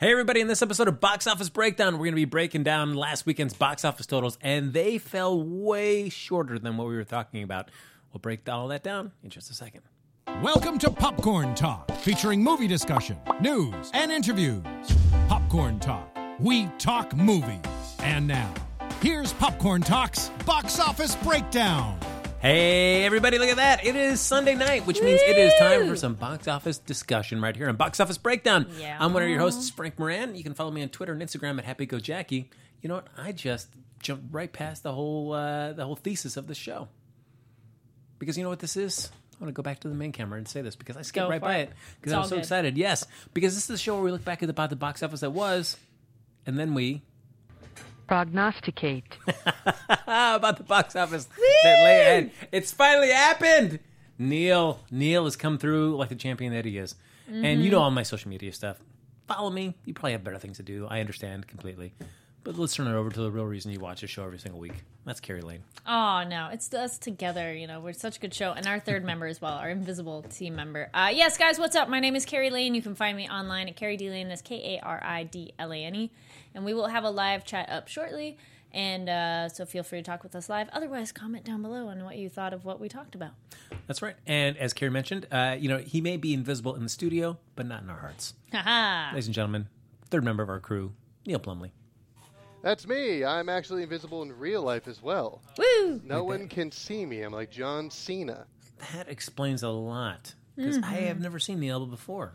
Hey everybody, in this episode of Box Office Breakdown, we're going to be breaking down last weekend's box office totals, and they fell way shorter than what we were talking about. We'll break all that down in just a second. Welcome to Popcorn Talk, featuring movie discussion, news, and interviews. Popcorn Talk, we talk movies. And now, here's Popcorn Talk's Box Office Breakdown. Hey everybody, look at that. It is Sunday night, which means it is time for some box office discussion right here on Box Office Breakdown. Yeah. I'm one of your hosts, Frank Moran. You can follow me on Twitter and Instagram at HappyGoJackie. You know what? I just jumped right past the whole thesis of the show. Because you know what this is? I want to go back to the main camera and say this because I skipped right by it because I was so excited. Yes, because this is the show where we look back about the box office that was, and then we prognosticate about the box office that lay ahead. It's finally happened. Neil has come through like the champion that he is. And you know all my social media stuff. Follow me. You probably have better things to do. I understand completely. But let's turn it over to the real reason you watch the show every single week. That's Carrie Lane. Oh, no. It's us together. You know, we're such a good show. And our third member as well, our invisible team member. Yes, guys, what's up? My name is Carrie Lane. You can find me online at Carrie D Lane. That's Karidlane. And we will have a live chat up shortly. And so feel free to talk with us live. Otherwise, comment down below on what you thought of what we talked about. That's right. And as Carrie mentioned, he may be invisible in the studio, but not in our hearts. Haha. Ladies and gentlemen, third member of our crew, Neil Plumley. That's me. I'm actually invisible in real life as well. Woo! No one can see me. I'm like John Cena. That explains a lot. Because I have never seen Neil before.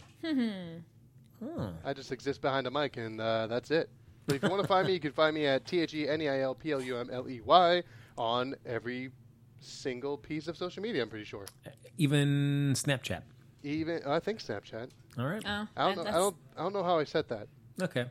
I just exist behind a mic, and that's it. But if you want to find me, you can find me at TheNeilPlumley on every single piece of social media, I'm pretty sure. Even Snapchat. I think Snapchat. All right. Oh, I don't know how I set that. Okay.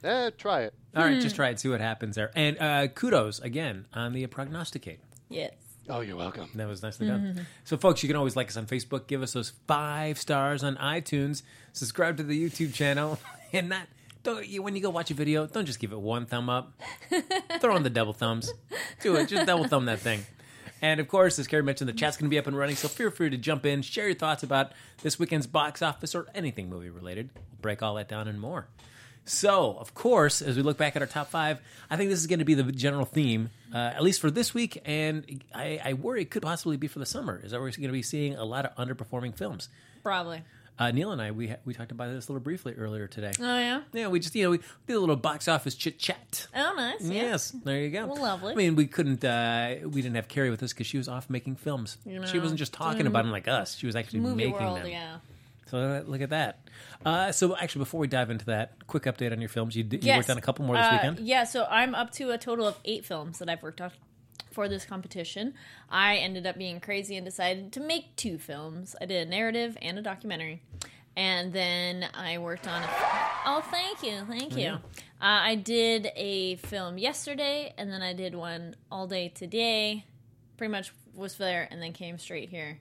Try it. All right, just try it, see what happens there. And kudos, again, on the prognosticate. Yes. Oh, you're welcome. That was nicely done. So, folks, you can always like us on Facebook, give us those 5 stars on iTunes, subscribe to the YouTube channel, and when you go watch a video, don't just give it one thumb up. Throw on the double thumbs. Do it. Just double thumb that thing. And, of course, as Carrie mentioned, the chat's going to be up and running, so feel free to jump in, share your thoughts about this weekend's box office or anything movie-related. We'll break all that down and more. So, of course, as we look back at our top 5, I think this is going to be the general theme, at least for this week, and I worry it could possibly be for the summer, is that we're going to be seeing a lot of underperforming films. Probably. Neil and I, we talked about this a little briefly earlier today. Oh, yeah? Yeah, we just, we did a little box office chit-chat. Oh, nice. Yeah. Yes, there you go. Well, lovely. I mean, we didn't have Carrie with us because she was off making films. She wasn't just talking about them like us. She was actually Movie making world, them. yeah. So look at that. So actually, before we dive into that, quick update on your films. You worked on a couple more this weekend? Yeah, so I'm up to a total of 8 films that I've worked on for this competition. I ended up being crazy and decided to make 2 films. I did a narrative and a documentary. And then I worked on thank you. I did a film yesterday, and then I did one all day today. Pretty much was there and then came straight here.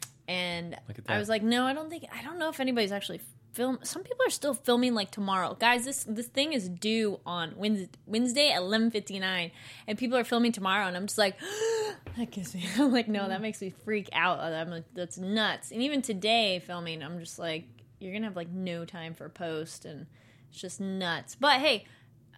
And I was like, no, I don't know if anybody's actually filmed. Some people are still filming like tomorrow. Guys, this thing is due on Wednesday at 11:59, and people are filming tomorrow, and I'm just like, that gives me, I'm like, no, that makes me freak out. I'm like, that's nuts. And even today filming, I'm just like, you're going to have like no time for post, and it's just nuts. But hey,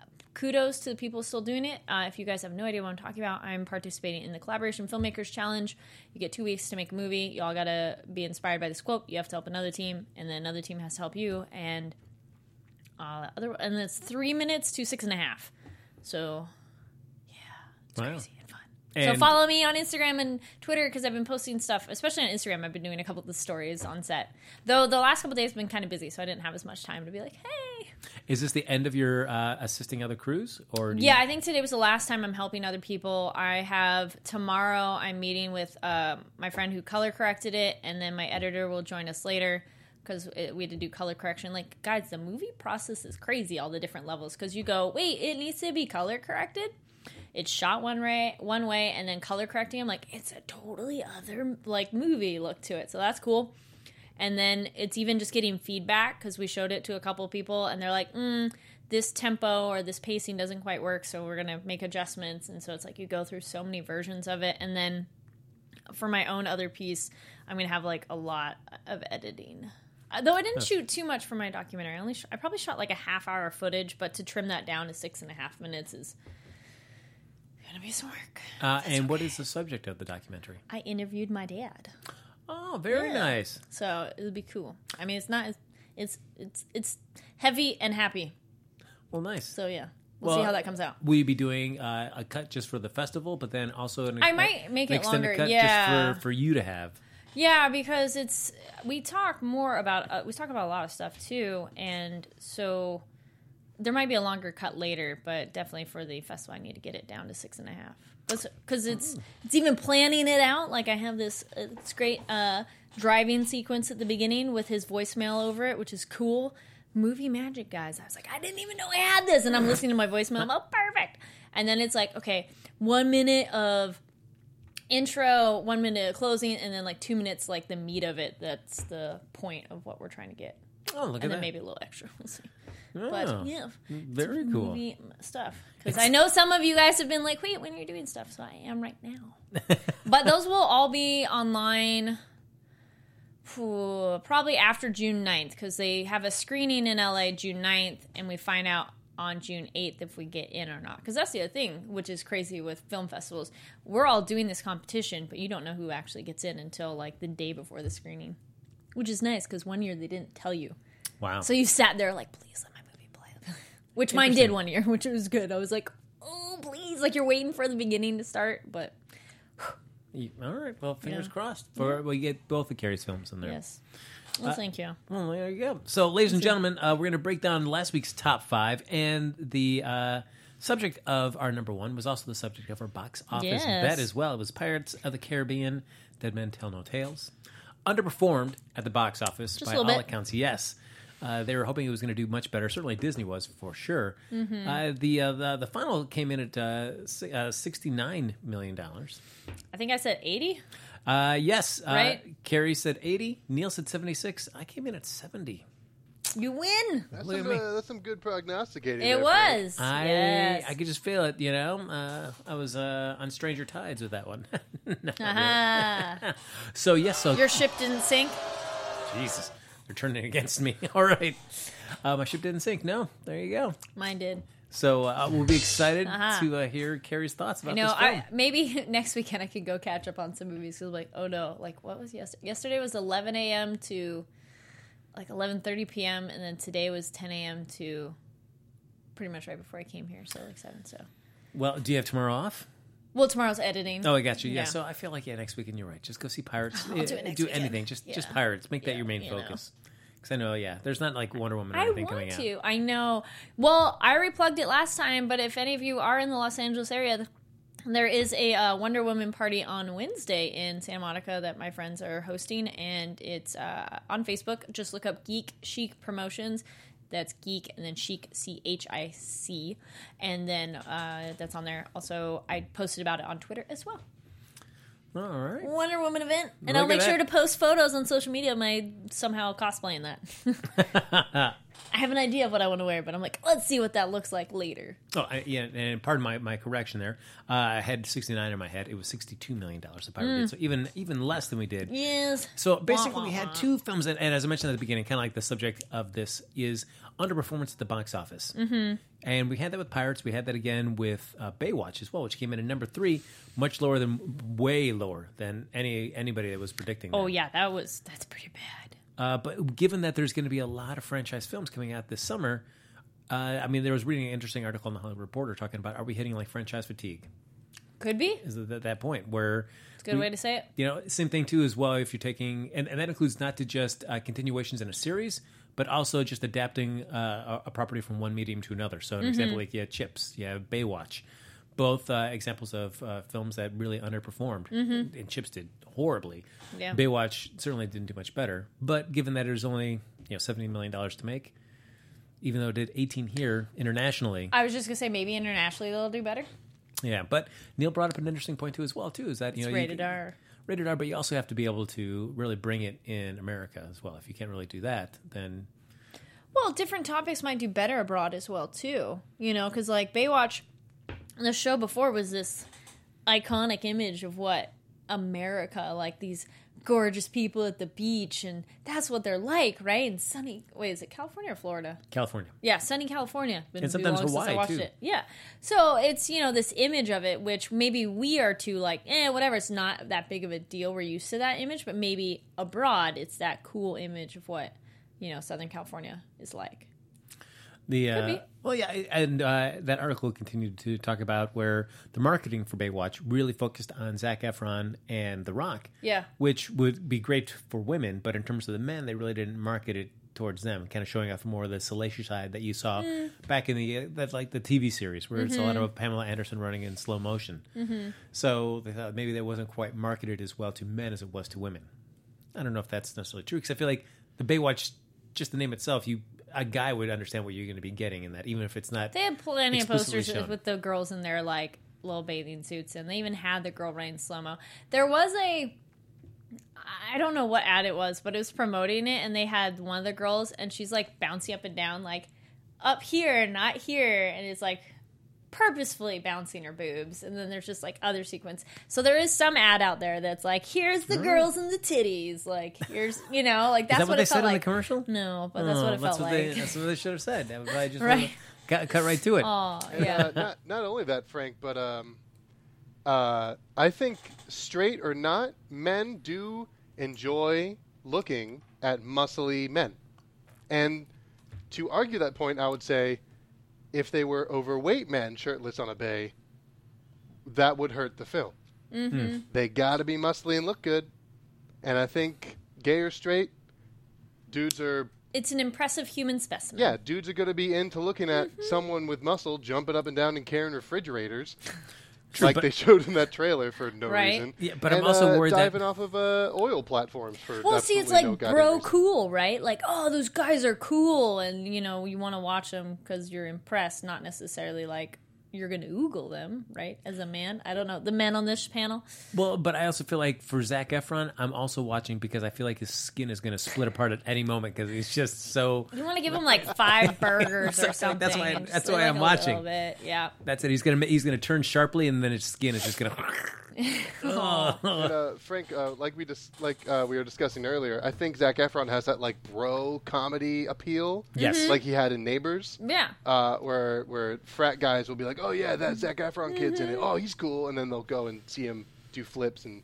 kudos to the people still doing it. If you guys have no idea what I'm talking about, I'm participating in the Collaboration Filmmakers Challenge. You get 2 weeks to make a movie. You all got to be inspired by this quote. You have to help another team, and then another team has to help you. And it's 3 minutes to 6.5. So, yeah, it's crazy and fun. So follow me on Instagram and Twitter because I've been posting stuff, especially on Instagram. I've been doing a couple of the stories on set. Though the last couple of days have been kind of busy, so I didn't have as much time to be like, hey. Is this the end of your assisting other crews? I think today was the last time I'm helping other people. I have tomorrow I'm meeting with my friend who color corrected it, and then my editor will join us later because we had to do color correction. Like, guys, the movie process is crazy, all the different levels, because you go, wait, it needs to be color corrected? It's shot one way, and then color correcting. I'm like, it's a totally other like movie look to it. So that's cool. And then it's even just getting feedback because we showed it to a couple of people, and they're like, this tempo or this pacing doesn't quite work, so we're going to make adjustments. And so it's like you go through so many versions of it. And then for my own other piece, I'm going to have like a lot of editing. Though I didn't shoot too much for my documentary. I probably shot like a half-hour footage, but to trim that down to 6.5 minutes is gonna be some work. And what is the subject of the documentary? I interviewed my dad, Oh, very nice. so it would be cool. I mean, it's not. It's heavy and happy. Well, nice. So yeah, we'll see how that comes out. Will you be doing a cut just for the festival, but then also I might make it extended longer. cut Yeah, just for you to have? Yeah, because we talk more about we talk about a lot of stuff too, and so there might be a longer cut later, but definitely for the festival, I need to get it down to 6.5. Because it's even planning it out. Like I have this it's great driving sequence at the beginning with his voicemail over it, which is cool. Movie magic, guys. I was like, I didn't even know I had this, and I'm listening to my voicemail. I'm perfect. And then it's like, okay, 1 minute of intro, 1 minute of closing, and then like 2 minutes like the meat of it. That's the point of what we're trying to get. Oh, look at that. And then maybe a little extra. We'll see. Oh, But yeah, very cool. movie stuff. Because I know some of you guys have been like, wait, when are you doing stuff? So I am right now. But those will all be online probably after June 9th, because they have a screening in LA June 9th, and we find out on June 8th if we get in or not. Because that's the other thing, which is crazy with film festivals. We're all doing this competition, but you don't know who actually gets in until like the day before the screening, which is nice because one year they didn't tell you. Wow. So you sat there like, please let my movie play. Which mine did one year, which was good. I was like, oh, please. Like you're waiting for the beginning to start, but... All right. Well, fingers crossed. We get both of Carrie's films in there. Yes. Well, thank you. Well, there you go. So, ladies and gentlemen, we're going to break down last week's top 5, and the subject of our number 1 was also the subject of our box office bet as well. It was Pirates of the Caribbean, Dead Men Tell No Tales. Underperformed at the box office by all accounts, yes. They were hoping it was going to do much better. Certainly Disney was, for sure. Mm-hmm. The final came in at $69 million. I think I said 80? Yes. Right? Carrie said 80. Neil said 76. I came in at 70. You win. That's some good prognosticating. It was. I could just feel it, you know. I was on Stranger Tides with that one. So, yes. So your ship didn't sink? Jesus. They're turning against me. All right. My ship didn't sink. No. There you go. Mine did. So we'll be excited to hear Carrie's thoughts about this film. Maybe next weekend I could go catch up on some movies. Because like, oh no. Like, what was yesterday? Yesterday was 11 a.m. to like 11:30 p.m. And then today was 10 a.m. to pretty much right before I came here. So like 7. So. Well, do you have tomorrow off? Well, tomorrow's editing. Oh, I got you. Yeah. So I feel like next weekend you're right. Just go see Pirates. I'll do it next weekend. Anything. Just Pirates. Make that your main focus. Because I know, there's not like Wonder Woman or anything coming out. I know. Well, I already plugged it last time, but if any of you are in the Los Angeles area, there is a Wonder Woman party on Wednesday in Santa Monica that my friends are hosting, and it's on Facebook. Just look up Geek Chic Promotions. That's Geek and then Chic, CHIC. And then that's on there. Also, I posted about it on Twitter as well. All right. Wonder Woman event. And I'll make sure to post photos on social media of my somehow cosplaying that. I have an idea of what I want to wear, but I'm like, let's see what that looks like later. Oh, and pardon my correction there. I had 69 in my head. It was $62 million the Pirate did, so even less than we did. Yes. So basically we had two films, and as I mentioned at the beginning, kind of like the subject of this is underperformance at the box office. Mm-hmm. And we had that with Pirates. We had that again with Baywatch as well, which came in at number 3, way lower than anybody that was predicting that. Oh, yeah, that's pretty bad. But given that there's going to be a lot of franchise films coming out this summer, I mean, there was reading an interesting article in the Hollywood Reporter talking about, are we hitting like franchise fatigue? Could be. Is at that point where... It's a good way to say it. You know, same thing too as well if you're taking... And that includes not to just continuations in a series, but also just adapting a property from one medium to another. So an example, like you have Chips, you have Baywatch. Both examples of films that really underperformed. Mm-hmm. And Chips did horribly. Yeah. Baywatch certainly didn't do much better. But given that it was only $70 million to make, even though it did 18 here internationally. I was just going to say maybe internationally they'll do better. Yeah, but Neil brought up an interesting point too as well, too, is that it's rated R. Rated R, but you also have to be able to really bring it in America as well. If you can't really do that, then... Well, different topics might do better abroad as well, too. You know, because like Baywatch... The show before was this iconic image of what America, like these gorgeous people at the beach, and that's what they're like, right? And sunny, wait, is it California or Florida? California. Yeah, sunny California. And sometimes since Hawaii, I watched too. it. Yeah. So it's, this image of it, which maybe we are too like, whatever, it's not that big of a deal. We're used to that image, but maybe abroad it's that cool image of what, Southern California is like. That article continued to talk about where the marketing for Baywatch really focused on Zac Efron and The Rock. Yeah. Which would be great for women, but in terms of the men, they really didn't market it towards them, kind of showing off more of the salacious side that you saw back in the TV series, where it's a lot of Pamela Anderson running in slow motion. Mm-hmm. So they thought maybe that wasn't quite marketed as well to men as it was to women. I don't know if that's necessarily true, because I feel like the Baywatch, just the name itself, a guy would understand what you're going to be getting in that, even if it's not. They had plenty of explicitly posters shown. with the girls in their like little bathing suits, and they even had the girl running slow mo. There was I don't know what ad it was, but it was promoting it, and they had one of the girls, and she's like bouncing up and down, like up here, not here, and it's like purposefully bouncing her boobs. And then there's just like other sequence. So there is some ad out there that's like, here's the girls and the titties, like here's like that's Is that what they it said felt in like. the commercial? No, but that's what it felt like. That's what they should have said. That was I just Right. cut right to it. Oh And, yeah. not only that, Frank, but I think straight or not, men do enjoy looking at muscly men. And to argue that point, I would say if they were overweight men shirtless on a bay, that would hurt the film. Mm-hmm. They got to be muscly and look good. And I think gay or straight, dudes are... It's an impressive human specimen. Yeah, dudes are going to be into looking at someone with muscle jumping up and down and carrying refrigerators. True, like but- they showed in that trailer for no Right. reason. Yeah, but I'm And, also worried that- diving off of oil platforms for Well, see, it's absolutely no like goddamn bro reason. cool, right? Like, oh, those guys are cool, and you want to watch them because you're impressed, not necessarily like you're going to oogle them, right? As a man, I don't know the men on this panel. Well, but I also feel like for Zac Efron, I'm also watching because I feel like his skin is going to split apart at any moment because he's just so. You want to give him like 5 burgers or something. That's why- and that's just why like I'm a watching. little bit. Yeah. That's it. He's gonna turn sharply, and then his skin is just gonna. And, Frank, like we were discussing earlier, I think Zac Efron has that like bro comedy appeal. Yes. Like he had in Neighbors. Yeah. Where frat guys will be like, oh yeah, that Zac Efron kid's in it. Oh, he's cool, and then they'll go and see him do flips, and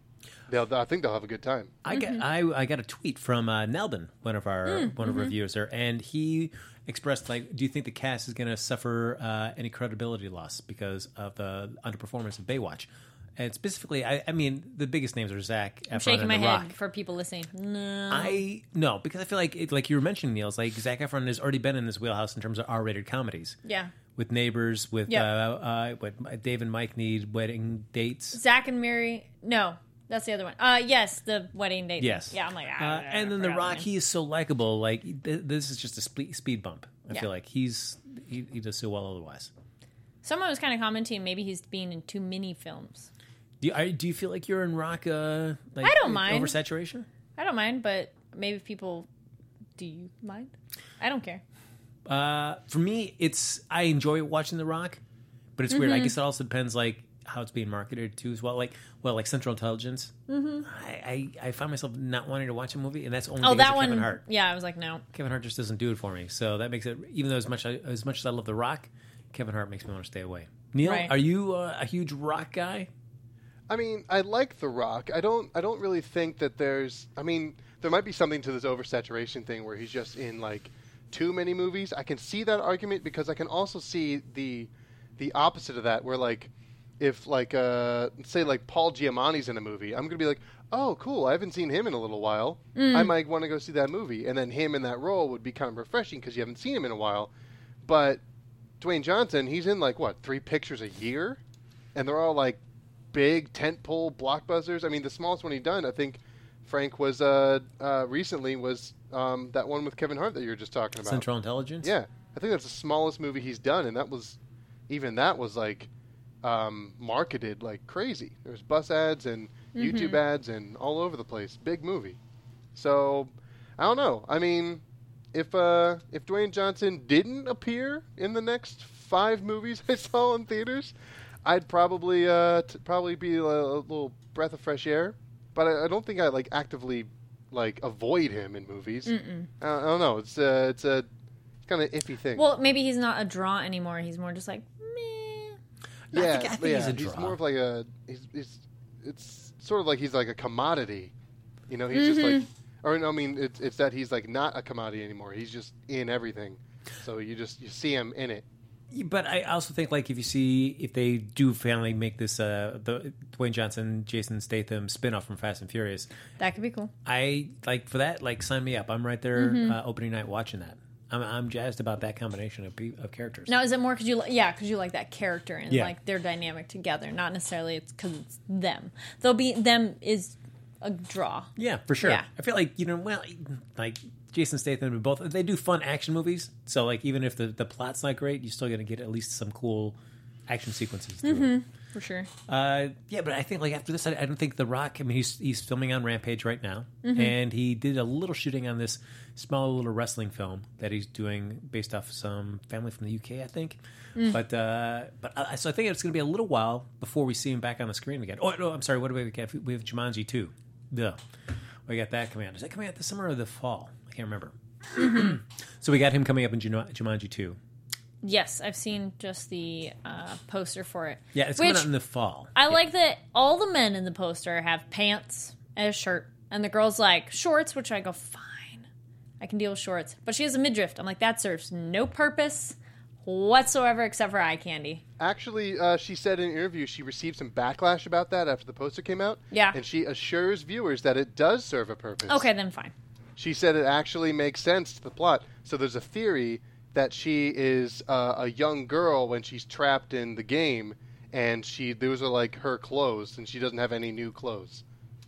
I think they'll have a good time. I got a tweet from Nelbin, one of our reviewers there, and he expressed like, do you think the cast is going to suffer any credibility loss because of the underperformance of Baywatch? And specifically, I mean, the biggest names are Zac Efron I'm shaking and my The head Rock. for people listening. No. No, because I feel like you were mentioning, Neil, it's like Zac Efron has already been in this wheelhouse in terms of R-rated comedies. Yeah. With Neighbors, with Yep. what Dave and Mike Need, Wedding Dates. Zach and Mary. No, that's the other one. Yes, the wedding date. Yes. Yeah, I'm like. And then The Rock, he is so likable. Like this is just a speed bump. I Yeah. feel like he does so well otherwise. Someone was kind of commenting maybe he's being in too many films. Do you feel like you're in Rock? I don't mind. Oversaturation. I don't mind, but maybe people. Do you mind? I don't care. For me, I enjoy watching The Rock, but it's weird. I guess it also depends like how it's being marketed too as well. Like Central Intelligence. Mm-hmm. I find myself not wanting to watch a movie, and that's only because that of one. Kevin Hart. Yeah, I was like, no. Kevin Hart just doesn't do it for me. So that makes it, even though as much as I love The Rock, Kevin Hart makes me want to stay away. Neil, Right. are you a huge Rock guy? I mean, I like The Rock. I don't really think that there's... I mean, there might be something to this oversaturation thing where he's just in, like, too many movies. I can see that argument because I can also see the opposite of that where, like, if, like, say, like, Paul Giamatti's in a movie, I'm going to be like, oh, cool, I haven't seen him in a little while. I might want to go see that movie. And then him in that role would be kind of refreshing because you haven't seen him in a while. But Dwayne Johnson, he's in, like, what, 3 pictures a year? And they're all, like, big tentpole blockbusters. I mean, the smallest one he'd done, I think, Frank, was recently was that one with Kevin Hart that you were just talking about. Central Intelligence? Yeah, I think that's the smallest movie he's done, and that was like marketed like crazy. There was bus ads and YouTube ads and all over the place. Big movie. So I don't know. I mean, if Dwayne Johnson didn't appear in the next 5 movies I saw in theaters, I'd probably be a little breath of fresh air. but I don't think I like actively like avoid him in movies. I don't know. It's a kind of iffy thing. Well, maybe he's not a draw anymore. He's more just like meh. yeah, I think yeah, he's a he's draw. more of like it's sort of like he's like a commodity. You know, he's just like, or no, I mean, it's that he's like not a commodity anymore. He's just in everything. So you see him in it. But I also think, like, if they do finally make this the Dwayne Johnson, Jason Statham spinoff from Fast and Furious, That could be cool. I like for that. Like, sign me up. I'm right there opening night watching that. I'm jazzed about that combination of characters. Now, is it more because you like that character and Yeah. like their dynamic together? Not necessarily it's because it's them. They'll be them is a draw. Yeah, for sure. Yeah. I feel like, like Jason Statham and both, they do fun action movies. So, like, even if the plot's not great, you're still going to get at least some cool action sequences through it. For sure. Yeah, but I think, like, after this, I don't think The Rock, I mean, he's filming on Rampage right now. And he did a little shooting on this small little wrestling film that he's doing based off some family from the UK, I think. But so I think it's going to be a little while before we see him back on the screen again. Oh, no, I'm sorry. What do we get? We have Jumanji 2. Duh. We got that coming out. Is that coming out this summer or the fall? I can't remember. So we got him coming up in Jumanji 2. Yes, I've seen just the poster for it. Yeah, it's coming out in the fall. I like that all the men in the poster have pants and a shirt, and the girl's like shorts, which I go, fine, I can deal with shorts. But she has a midriff. I'm like, that serves no purpose whatsoever except for eye candy. Actually, she said in an interview she received some backlash about that after the poster came out. Yeah. And she assures viewers that it does serve a purpose. Okay, then fine. She said it actually makes sense to the plot. So there's a theory that she is a young girl when she's trapped in the game, and those are like her clothes, and she doesn't have any new clothes.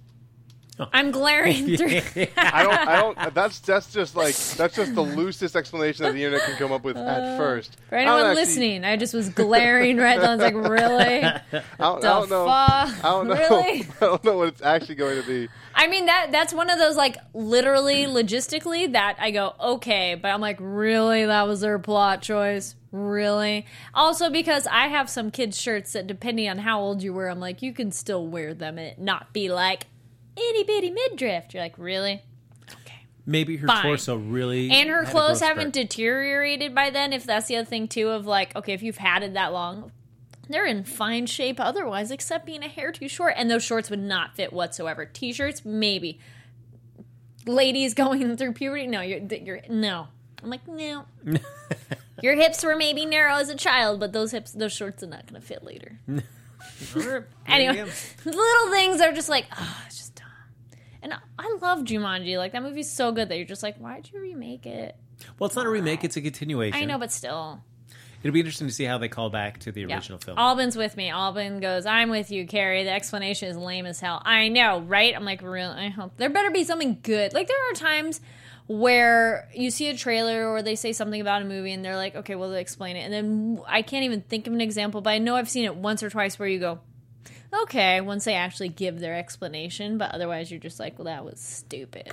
I'm glaring through. I don't. That's just the loosest explanation that the internet can come up with at first. For anyone listening, I just was glaring right then. I was like, really? I don't know. I don't know. Really? I don't know what it's actually going to be. I mean, that's one of those, like, literally, logistically, that I go, okay, but I'm like, really? That was their plot choice? Really? Also, because I have some kids' shirts that, depending on how old you were, I'm like, you can still wear them and it not be like, itty-bitty midriff. You're like, really? Okay. Maybe her Fine. torso really... And her had a clothes growth haven't spurt. deteriorated by then, if that's the other thing, too, of like, okay, if you've had it that long, they're in fine shape otherwise, except being a hair too short. And those shorts would not fit whatsoever. T-shirts, maybe. Ladies going through puberty, no. You're no. I'm like, no. Your hips were maybe narrow as a child, but those shorts are not going to fit later. Anyway, little things are just like, it's just dumb. And I love Jumanji. Like, that movie's so good that you're just like, why'd you remake it? Well, it's not a remake, it's a continuation. I know, but still. It'll be interesting to see how they call back to the original film. Albin's with me. Albin goes, I'm with you, Carrie. The explanation is lame as hell. I know, right? I'm like, really? I hope. There better be something good. Like, there are times where you see a trailer or they say something about a movie and they're like, okay, well, they explain it. And then I can't even think of an example, but I know I've seen it once or twice where you go, okay, once they actually give their explanation, but otherwise you're just like, well, that was stupid.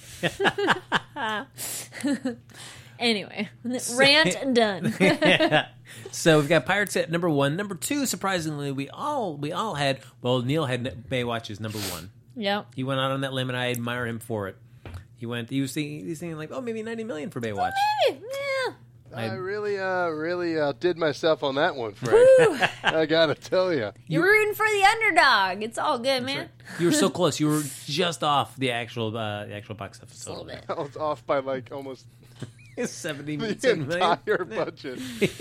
Anyway, rant done. So we've got Pirates at number 1. Number 2, surprisingly, we all had. Well, Neil had Baywatch as number 1. Yep. He went out on that limb, and I admire him for it. He was thinking like, oh, maybe $90 million for Baywatch. Yeah. I really outdid myself on that one, Frank. I gotta tell you. You're rooting for the underdog. It's all good, man. You were so close. You were just off the actual box office. A little bit. I was off by like almost 70 the million. entire budget.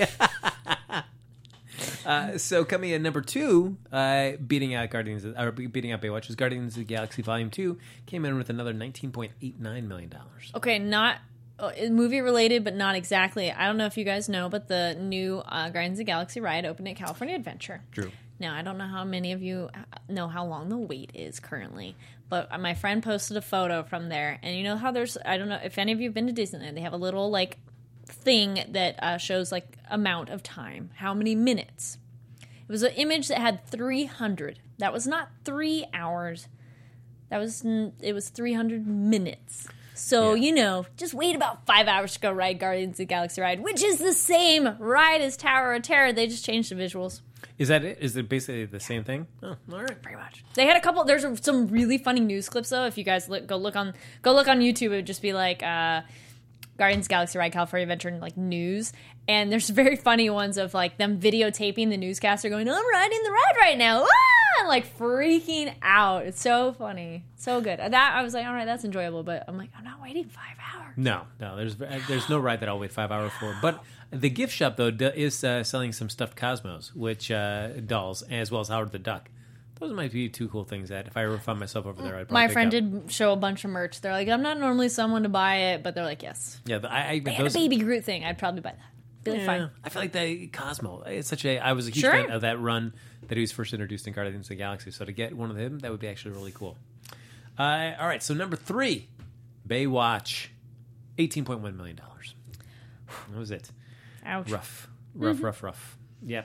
So coming in number 2, beating out Baywatch was Guardians of the Galaxy Volume 2, came in with another $19.89 million. Okay, not movie related, but not exactly. I don't know if you guys know, but the new Guardians of the Galaxy ride opened at California Adventure. True. Now, I don't know how many of you know how long the wait is currently, but my friend posted a photo from there, and you know how I don't know if any of you have been to Disneyland, they have a little, like, thing that shows, like, amount of time, how many minutes. It was an image that had 300. That was not 3 hours. It was 300 minutes. So, just wait about 5 hours to go ride Guardians of the Galaxy ride, which is the same ride as Tower of Terror. They just changed the visuals. Is that it? Is it basically the same thing? Oh, all right. Pretty much. They had a couple. There's some really funny news clips though. If you guys go look on YouTube, it would just be like Guardians of the Galaxy Ride California Adventure and like news. And there's very funny ones of like them videotaping the newscaster going, "I'm riding the ride right now," and like freaking out. It's so funny, so good. That I was like, all right, that's enjoyable. But I'm like, I'm not waiting 5 hours. No, there's no ride that I'll wait 5 hours for. But the gift shop though is selling some stuffed Cosmos, which dolls, as well as Howard the Duck. Those might be two cool things that if I ever found myself over there, I'd probably My pick friend up. did show a bunch of merch. They're like, I'm not normally someone to buy it, but they're like, yes. Yeah, They had a baby Groot thing. I'd probably buy that. Be like, fine. I feel like the Cosmo. It's such a. I was a huge Sure. fan of that run that he was first introduced in Guardians of the Galaxy. So to get one of them, that would be actually really cool. All right, so number 3, Baywatch, $18.1 million. That was it. Ouch. Rough. Yep.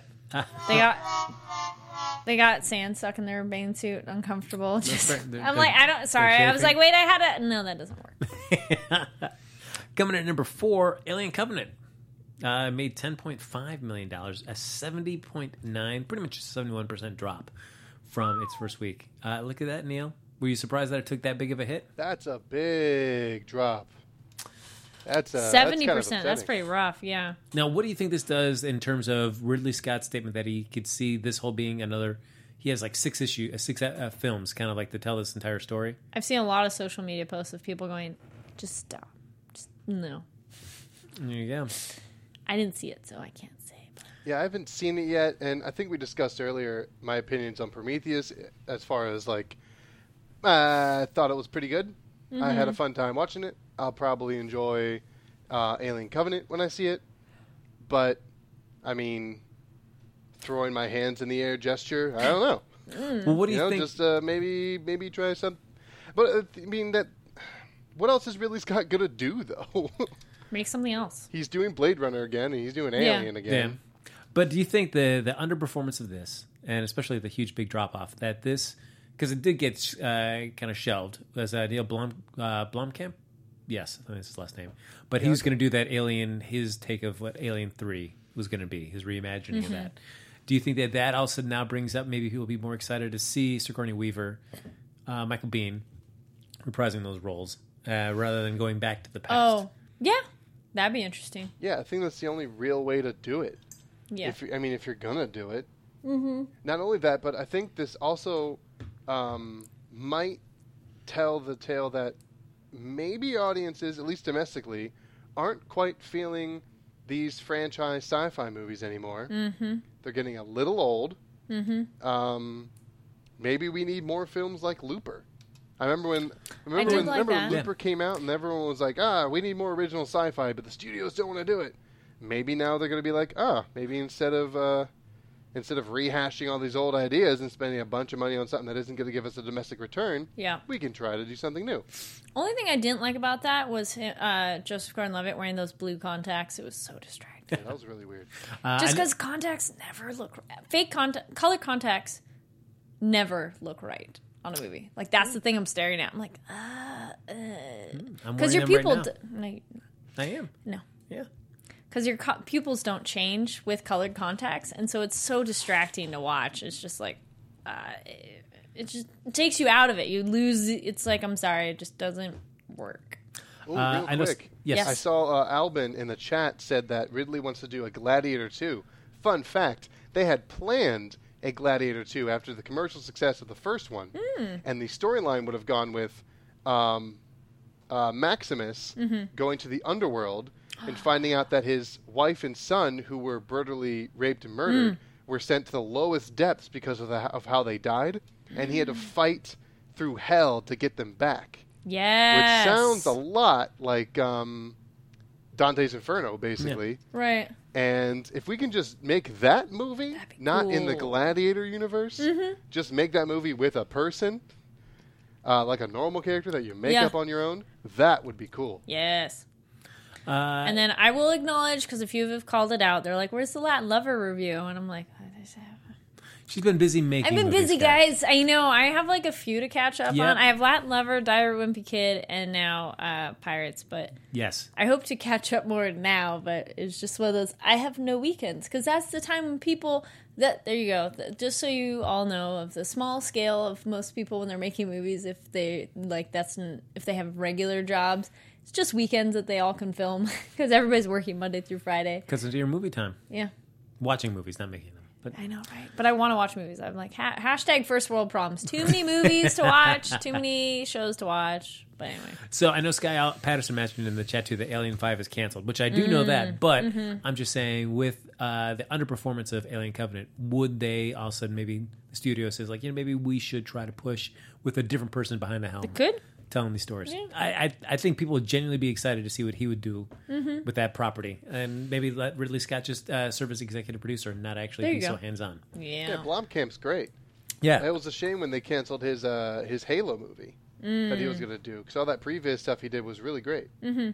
They got sand stuck in their Bane suit, uncomfortable. Just, they're- I'm like, sorry. I was like, wait, I had no, that doesn't work. Coming in at number 4, Alien Covenant. Made $10.5 million, a 70.9, pretty much a 71% drop from its first week. Look at that, Neil. Were you surprised that it took that big of a hit? That's a big drop. That's 70%. That's pretty rough. Yeah. Now, what do you think this does in terms of Ridley Scott's statement that he could see this whole being another? He has like 6 films, kind of like to tell this entire story. I've seen a lot of social media posts of people going, just stop. Just no. There you go. I didn't see it, so I can't say. But. Yeah, I haven't seen it yet, and I think we discussed earlier my opinions on Prometheus as far as like I thought it was pretty good. Mm-hmm. I had a fun time watching it. I'll probably enjoy Alien Covenant when I see it, but I mean, throwing my hands in the air gesture, I don't know. Well, what do you think? Just maybe try some. But I mean that. What else is Ridley Scott gonna do though? Make something else. He's doing Blade Runner again, and he's doing Alien again. Yeah. But do you think the underperformance of this, and especially the huge big drop off, that this, because it did get kind of shelved, was Neil Blomkamp? Yes, I think that's his last name. But he was going to do that Alien, his take of what Alien 3 was going to be, his reimagining of that. Do you think that also now brings up maybe people will be more excited to see Sigourney Weaver, Michael Biehn reprising those roles rather than going back to the past? Oh, yeah. That'd be interesting. Yeah, I think that's the only real way to do it. Yeah. If you're gonna do it. Mm-hmm. Not only that, but I think this also might tell the tale that maybe audiences, at least domestically, aren't quite feeling these franchise sci-fi movies anymore. Mm-hmm. They're getting a little old. Mm-hmm. Maybe we need more films like Looper. I remember when Looper came out and everyone was like, we need more original sci-fi, but the studios don't want to do it. Maybe now they're going to be like, maybe instead of rehashing all these old ideas and spending a bunch of money on something that isn't going to give us a domestic return, we can try to do something new. Only thing I didn't like about that was Joseph Gordon-Levitt wearing those blue contacts. It was so distracting. Yeah, that was really weird. Just because contacts never look fake color contacts never look right on a movie. Like that's the thing I'm staring at. I'm like, because your pupil. I am. No. Yeah. Because your pupils don't change with colored contacts, and so it's so distracting to watch. It's just like, it takes you out of it. You lose. It's like, I'm sorry, it just doesn't work. Ooh, real quick. Yes. I saw Albin in the chat said that Ridley wants to do a Gladiator 2. Fun fact, they had planned a Gladiator 2 after the commercial success of the first one. And the storyline would have gone with Maximus going to the underworld and finding out that his wife and son, who were brutally raped and murdered, were sent to the lowest depths because of how they died. And he had to fight through hell to get them back. Yes. Which sounds a lot like Dante's Inferno, basically. Yeah. Right. And if we can just make that movie, not in the Gladiator universe, just make that movie with a person, like a normal character that you make up on your own, that would be cool. Yes. And then I will acknowledge, because a few have called it out, they're like, where's the Latin Lover review? And I'm like, She's been busy making I've been movies, busy, guys. I know. I have like a few to catch up Yep. on. I have Latin Lover, Diary of a Wimpy Kid, and now Pirates. But Yes. I hope to catch up more now. But it's just one of those. I have no weekends because that's the time when people. There you go. Just so you all know of the small scale of most people when they're making movies. If they if they have regular jobs, it's just weekends that they all can film because everybody's working Monday through Friday. Because it's your movie time. Yeah. Watching movies, not making them. But I know, right? But I want to watch movies. I'm like, hashtag first world problems. Too many movies to watch. Too many shows to watch. But anyway. So I know Sky Patterson mentioned in the chat too that Alien 5 is canceled, which I do know that. But I'm just saying with the underperformance of Alien Covenant, would they all of a sudden maybe the studio says like, maybe we should try to push with a different person behind the helm. Could. Telling these stories. Yeah. I think people would genuinely be excited to see what he would do with that property. And maybe let Ridley Scott just serve as executive producer and not actually be so hands-on. Yeah. Yeah, Blomkamp's great. Yeah. It was a shame when they canceled his Halo movie that he was going to do. Because all that previous stuff he did was really great. And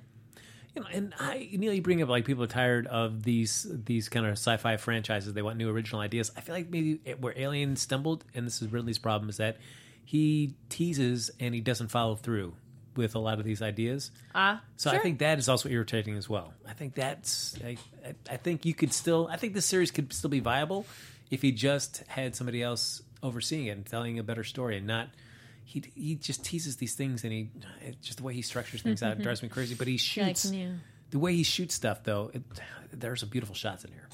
you bring up like people are tired of these kind of sci-fi franchises. They want new original ideas. I feel like maybe where Alien stumbled, and this is Ridley's problem, is that he teases and he doesn't follow through with a lot of these ideas. So sure. I think that is also irritating as well. I think that's I think you could still I think this series could still be viable if he just had somebody else overseeing it and telling a better story and not he just teases these things and just the way he structures things out drives me crazy. But he shoots the way he shoots stuff though. There's some beautiful shots in here.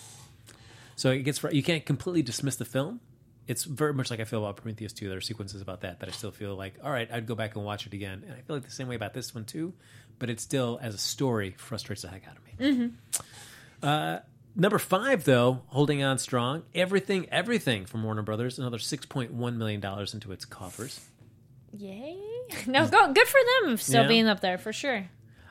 So it gets you can't completely dismiss the film. It's very much like I feel about Prometheus 2. There are sequences about that I still feel like, all right, I'd go back and watch it again. And I feel like the same way about this one too, but it still, as a story, frustrates the heck out of me. Number 5, though, holding on strong. Everything from Warner Brothers, another $6.1 million into its coffers. Yay. No, good for them still being up there, for sure.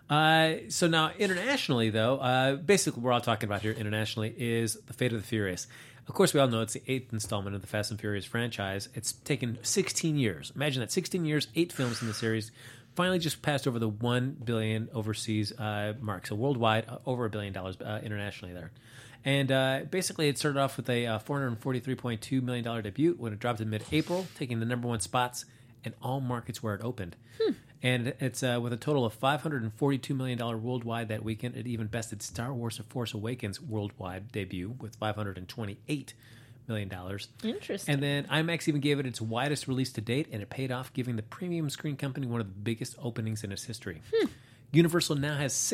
So now, internationally, though, basically what we're all talking about here internationally is The Fate of the Furious. Of course, we all know it's the 8th installment of the Fast and Furious franchise. It's taken 16 years. Imagine that, 16 years, 8 films in the series. Finally just passed over the $1 billion overseas mark. So worldwide, over $1 billion internationally there. And basically it started off with a $443.2 million debut when it dropped in mid-April, taking the number 1 spots in all markets where it opened. And it's with a total of $542 million worldwide that weekend. It even bested Star Wars: The Force Awakens' worldwide debut with $528 million. Interesting. And then IMAX even gave it its widest release to date, and it paid off, giving the premium screen company one of the biggest openings in its history. Universal now has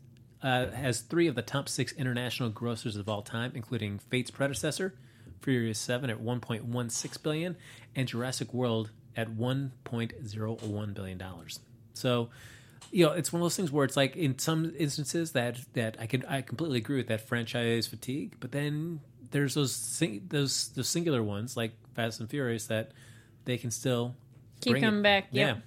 3 of the top 6 international grossers of all time, including Fate's predecessor, Furious 7 at $1.16 billion, and Jurassic World at $1.01 billion. So, it's one of those things where it's like in some instances that I completely agree with that franchise fatigue, but then there's those singular ones like Fast and Furious that they can still keep coming back. Yeah.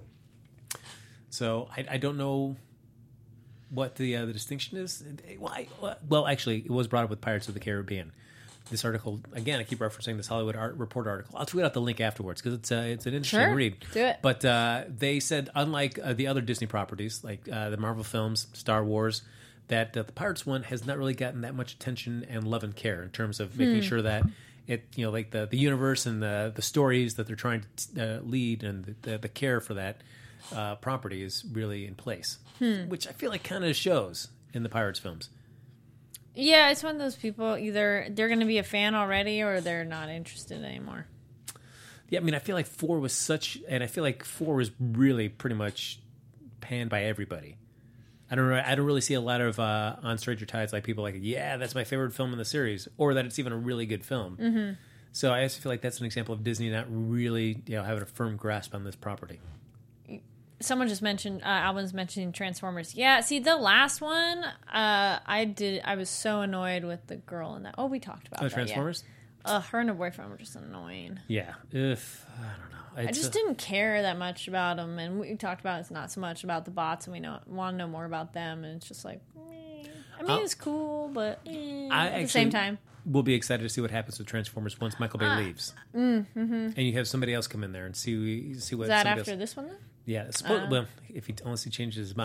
So I don't know what the distinction is. Well, actually, it was brought up with Pirates of the Caribbean. This article, again, I keep referencing this Hollywood Report article. I'll tweet out the link afterwards because it's an interesting read. Do it. But they said, unlike the other Disney properties, like the Marvel films, Star Wars, that the Pirates one has not really gotten that much attention and love and care in terms of making sure that it, like the universe and the stories that they're trying to lead and the care for that property is really in place, which I feel like kind of shows in the Pirates films. Yeah, it's one of those people, either they're going to be a fan already or they're not interested anymore. Yeah, I mean, I feel like 4 was really pretty much panned by everybody. I don't really see a lot of on Stranger Tides like people like, yeah, that's my favorite film in the series, or that it's even a really good film. So I also feel like that's an example of Disney not really having a firm grasp on this property. Someone just mentioned, Alvin's mentioning Transformers. Yeah, see, the last one, I was so annoyed with the girl in that. Oh, we talked about that. Transformers? Yeah. Her and her boyfriend were just annoying. Yeah. I don't know. I just didn't care that much about them, and we talked about it's not so much about the bots, and we want to know more about them, and it's just like, meh. I mean, it's cool, but at the same time. We'll be excited to see what happens with Transformers once Michael Bay leaves. And you have somebody else come in there and see what... Is that after this one, then? Yeah, unless he changes his mind.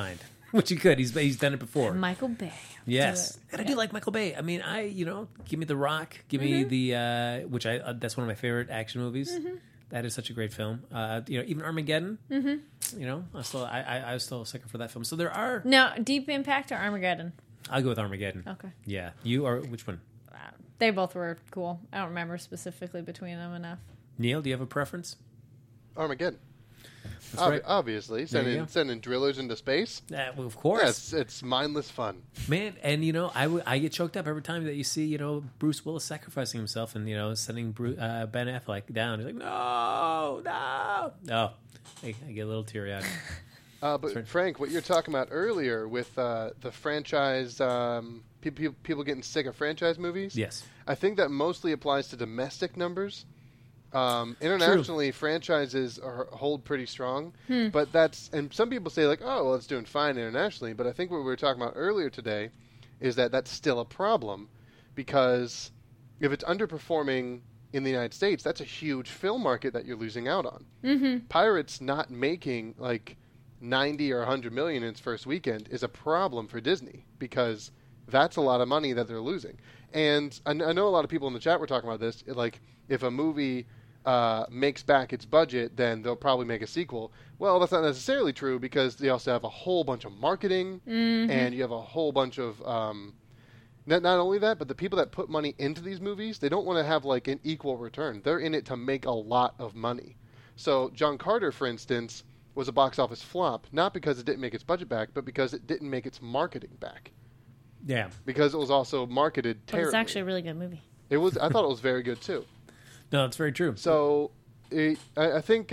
which he could. He's done it before. Michael Bay. Yes, Do it. and I do like Michael Bay. I mean, give me The Rock, give me the that's one of my favorite action movies. That is such a great film. Even Armageddon. I was still a sucker for that film. So there are. No, Deep Impact or Armageddon? I'll go with Armageddon. Okay. Yeah, you are which one? They both were cool. I don't remember specifically between them enough. Neil, do you have a preference? Armageddon. That's right. Obviously, There you go. sending drillers into space. Well, of course. Yeah, it's mindless fun. Man, and I get choked up every time that you see Bruce Willis sacrificing himself and sending Ben Affleck down. He's like, no. I get a little teary eyed. But Frank, what you're talking about earlier with the franchise, people getting sick of franchise movies. Yes, I think that mostly applies to domestic numbers. Internationally, franchises hold pretty strong, but and some people say like, oh, well, it's doing fine internationally. But I think what we were talking about earlier today is that that's still a problem because if it's underperforming in the United States, that's a huge film market that you're losing out on. Pirates not making like 90 or 100 million in its first weekend is a problem for Disney because that's a lot of money that they're losing. And I know a lot of people in the chat were talking about this. Like, if a movie makes back its budget, then they'll probably make a sequel. Well, that's not necessarily true because they also have a whole bunch of marketing, and you have a whole bunch of not only that, but the people that put money into these movies, they don't want to have like an equal return. They're in it to make a lot of money. So John Carter, for instance, was a box office flop, not because it didn't make its budget back, but because it didn't make its marketing back. yeah. Because it was also marketed But terribly. it's actually a really good movie. It was. I thought it was very good too. No, that's very true. So, I think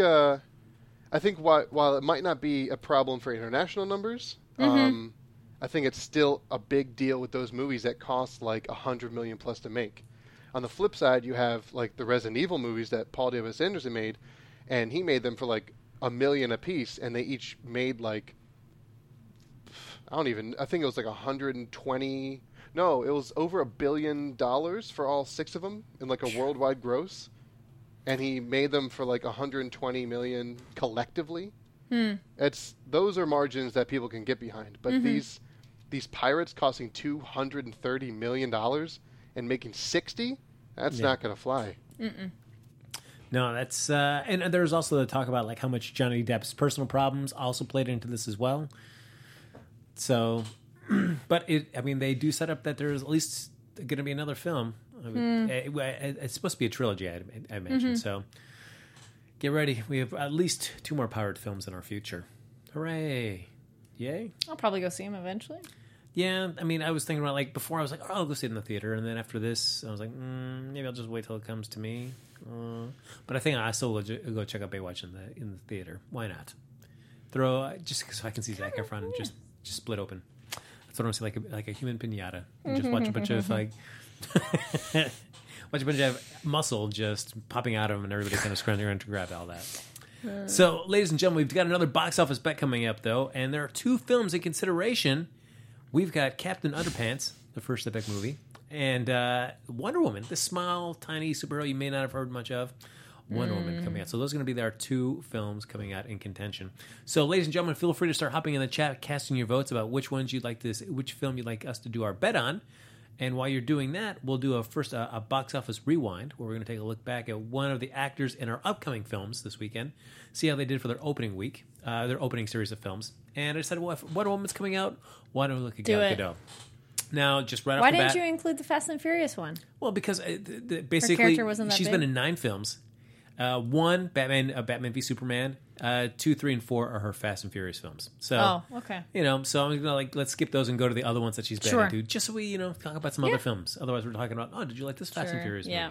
while it might not be a problem for international numbers, I think it's still a big deal with those movies that cost like $100 million plus to make. On the flip side, you have like the Resident Evil movies that Paul W.S. Anderson made, and he made them for like $1 million a piece, and they each made like I think it was like 120. No, it was over $1 billion for all 6 of them in like a worldwide gross, and he made them for like 120 million collectively. Those are margins that people can get behind, but these pirates costing $230 million and making 60, that's not going to fly. No, that's and there's also the talk about like how much Johnny Depp's personal problems also played into this as well. So, but they do set up that there's at least going to be another film. It's supposed to be a trilogy, I mentioned. So, get ready. We have at least 2 more pirate films in our future. Hooray! Yay! I'll probably go see him eventually. Yeah, I mean, I was thinking about like before. I was like, oh, I'll go see it in the theater, and then after this, I was like, maybe I'll just wait till it comes to me. But I think I still will go check out Baywatch in the theater. Why not? Just so I can see Zac Efron and just split open. That's what I'm saying, like a human pinata. And just watch a bunch of like watch a bunch of muscle just popping out of him, and everybody's kind of scrambling around to grab all that. So, ladies and gentlemen, we've got another box office bet coming up, though, and there are 2 films in consideration. We've got Captain Underpants, the first epic movie, and Wonder Woman, this small, tiny superhero you may not have heard much of. Wonder Woman coming out. So those are going to be our 2 films coming out in contention. So, ladies and gentlemen, feel free to start hopping in the chat, casting your votes about which film you'd like us to do our bet on. And while you're doing that, we'll do a box office rewind, where we're going to take a look back at one of the actors in our upcoming films this weekend, see how they did for their opening week, their opening series of films. And I said, well, if Wonder Woman's coming out, why don't we look at Gal Gadot? Now, just right off the bat... Why didn't you include the Fast and Furious one? Well, because basically character wasn't that she's big? been in 9 films. 1, Batman v Superman. 2, 3, and 4 are her Fast and Furious films. So, okay. So I'm gonna let's skip those and go to the other ones that she's been into, just so we talk about some other films. Otherwise, we're talking about, oh, did you like this Fast and Furious movie?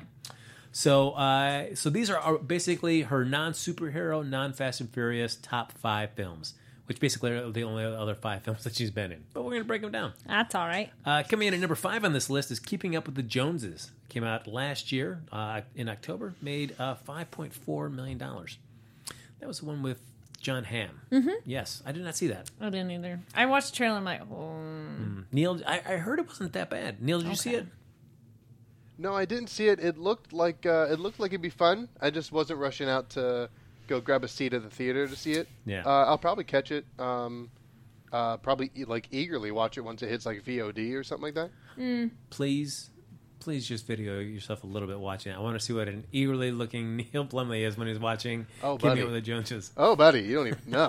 So, so these are basically her non-superhero, non-Fast and Furious top 5 films, which basically are the only other 5 films that she's been in. But we're gonna break them down. That's all right. Coming in at number 5 on this list is Keeping Up with the Joneses. Came out last year in October, made $5.4 million. That was the one with John Hamm. Yes, I did not see that. I didn't either. I watched the trailer and I'm like, Neil, I heard it wasn't that bad. Neil, did you see it? No, I didn't see it. It looked like it'd be fun. I just wasn't rushing out to go grab a seat at the theater to see it. Yeah. I'll probably catch it. probably like eagerly watch it once it hits like VOD or something like that. Please just video yourself a little bit watching it. I want to see what an eagerly looking Neil Plumley is when he's watching Oh, Keeping buddy. Up with the Joneses. Oh, buddy, you don't even know.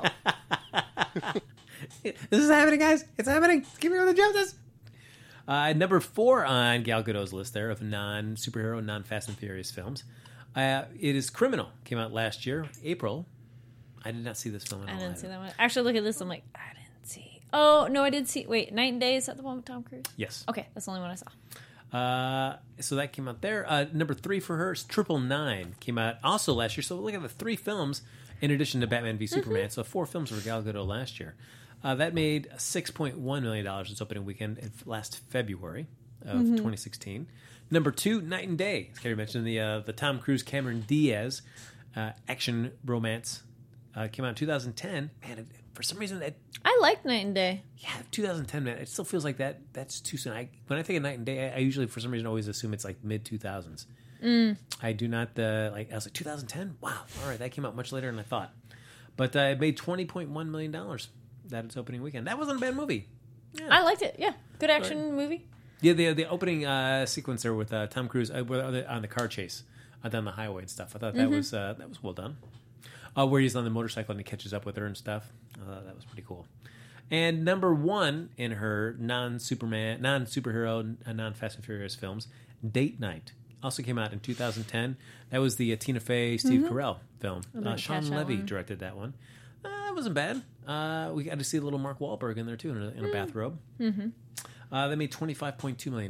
This is happening, guys. It's happening. Keeping Up with the Joneses. Number 4 on Gal Gadot's list there of non-superhero, non-Fast and Furious films. It is Criminal. Came out last year, April. I did not see this film at all. I didn't see that one. Actually, look at this. I'm like, I didn't see. Oh, no, I did see. Wait, Night and Day, is that the one with Tom Cruise? Yes. Okay, that's the only one I saw. So that came out there. Number 3 for her is 999. Came out also last year. So look at the 3 films in addition to Batman v Superman. So 4 films for Gal Gadot last year. That made $6.1 million its opening weekend last February of 2016. Number 2, Night and Day. As Carrie mentioned, the Tom Cruise, Cameron Diaz action romance came out in 2010. Man, for some reason, I like Night and Day. 2010, man, it still feels like that's too soon. When I think of Night and Day, I usually, for some reason, always assume it's like mid-2000s. I do not, I was like, 2010? Wow, all right, that came out much later than I thought. But it made $20.1 million that its opening weekend. That wasn't a bad movie. Yeah. I liked it. Yeah, good action movie. Yeah, the opening sequence there with Tom Cruise on the car chase down the highway and stuff. I thought that was well done. Where he's on the motorcycle and he catches up with her and stuff. That was pretty cool. And number 1 in her non-superhero, non-Fast and Furious films, Date Night. Also came out in 2010. That was the Tina Fey, Steve Carell film. Sean Levy directed that one. It wasn't bad. We got to see a little Mark Wahlberg in there too, in a bathrobe. They made $25.2 million.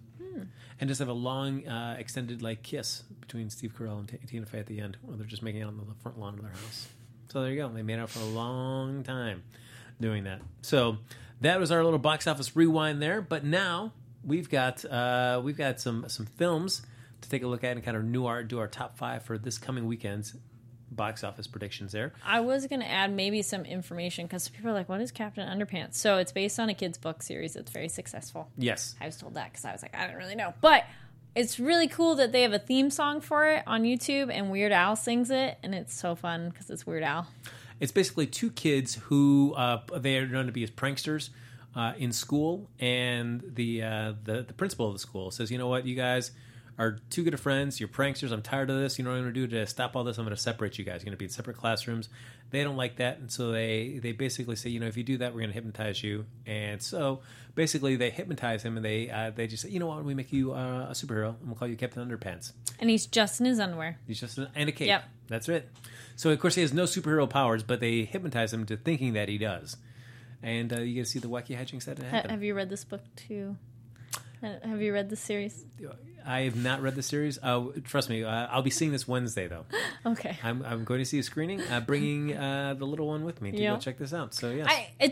And just have a long, extended kiss between Steve Carell and Tina Fey at the end, where they're just making out on the front lawn of their house. So there you go. They made out for a long time doing that. So that was our little box office rewind there. But now we've got some films to take a look at and kind of do our top 5 for this coming weekend's box office predictions there. I was going to add maybe some information because people are like, what is Captain Underpants? So it's based on a kid's book series that's very successful. Yes. I was told that because I was like, I didn't really know. But it's really cool that they have a theme song for it on YouTube and Weird Al sings it. And it's so fun because it's Weird Al. It's basically 2 kids who they are known to be as pranksters in school. And the principal of the school says, you know what, you guys are too good of friends. You're pranksters. I'm tired of this. You know what I'm going to do to stop all this? I'm going to separate you guys. You're going to be in separate classrooms. They don't like that. And so they basically say, if you do that, we're going to hypnotize you. And so basically they hypnotize him and they just say, you know what? We make you a superhero and we'll call you Captain Underpants. And he's just in his underwear. He's just and a cape. Yep. That's it. So of course he has no superhero powers, but they hypnotize him to thinking that he does. And you get to see the wacky hijinks that happen. Have you read this book too? Have you read this series? I have not read the series. Trust me, I'll be seeing this Wednesday, though. Okay. I'm going to see a screening, bringing the little one with me to go check this out. So, yes.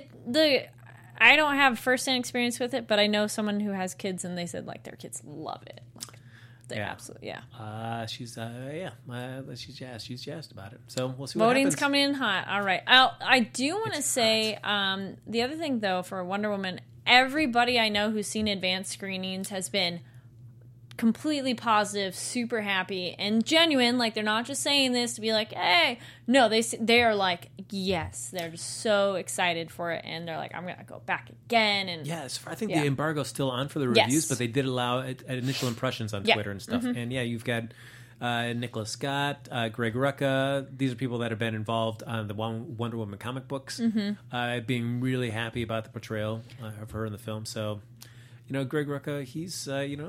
I don't have first-hand experience with it, but I know someone who has kids, and they said, their kids love it. They absolutely, she's jazzed. She's jazzed about it. So, we'll see what Voting's happens. coming in hot. All right. I do want to say, the other thing, though, for Wonder Woman, everybody I know who's seen advanced screenings has been completely positive, super happy, and genuine. They're not just saying this to be like, hey. No, they are like, yes. They're just so excited for it, and they're like, I'm going to go back again. And yes, I think the embargo's still on for the reviews, Yes. but they did allow initial impressions on Twitter and stuff. And you've got Nicholas Scott, Greg Rucka. These are people that have been involved on the Wonder Woman comic books, being really happy about the portrayal of her in the film. So, Greg Rucka, he's,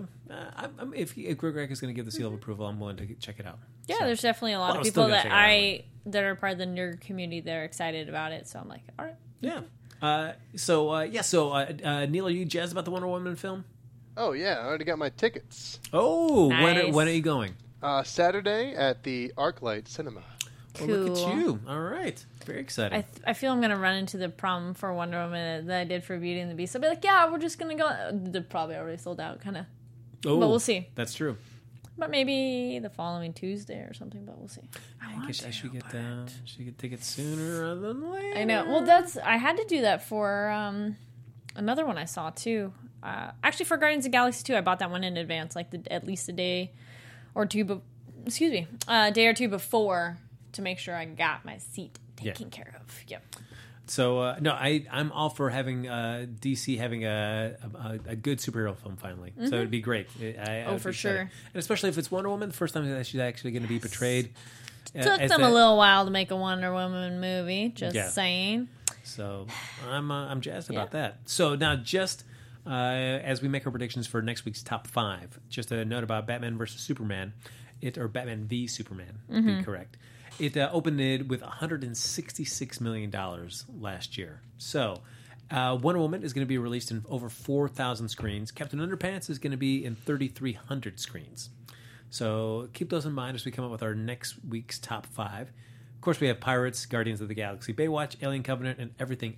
if Greg Rucka is going to give the seal of approval, I'm willing to check it out. yeah, So, there's definitely a lot of I'm still people gonna check it that are part of the nerd community that are excited about it. So I'm like, all right. Yeah. Neil, are you jazzed about the Wonder Woman film? Oh yeah, I already got my tickets. Oh, Nice. when are you going? Saturday at the ArcLight Cinema. Well, look Cool. at you. All right. Very exciting. I feel I'm going to run into the problem for Wonder Woman that I did for Beauty and the Beast. I'll be like, yeah, we're just going to go. They're probably already sold out, kind of. Oh, but we'll see. That's true. But maybe the following Tuesday or something, but we'll see. I guess I should get tickets sooner rather than later. I know. Well, I had to do that for another one I saw, too. Actually, for Guardians of the Galaxy 2, I bought that one in advance, at least a day or two, a day or two before to make sure I got my seat taken care of. Yep. So no, I'm all for having DC having a good superhero film finally. So it'd be great. I would for be sure. excited. And especially if it's Wonder Woman, the first time that she's actually going to be portrayed. Took as them that. a little while to make a Wonder Woman movie. Just Yeah. saying. So I'm jazzed about Yeah. that. So now just as we make our predictions for next week's top 5, just a note about Batman versus Superman, or Batman v Superman, to be correct. It opened it with $166 million last year. So Wonder Woman is going to be released in over 4,000 screens. Captain Underpants is going to be in 3,300 screens. So keep those in mind as we come up with our next week's top 5. Of course, we have Pirates, Guardians of the Galaxy, Baywatch, Alien Covenant, and everything.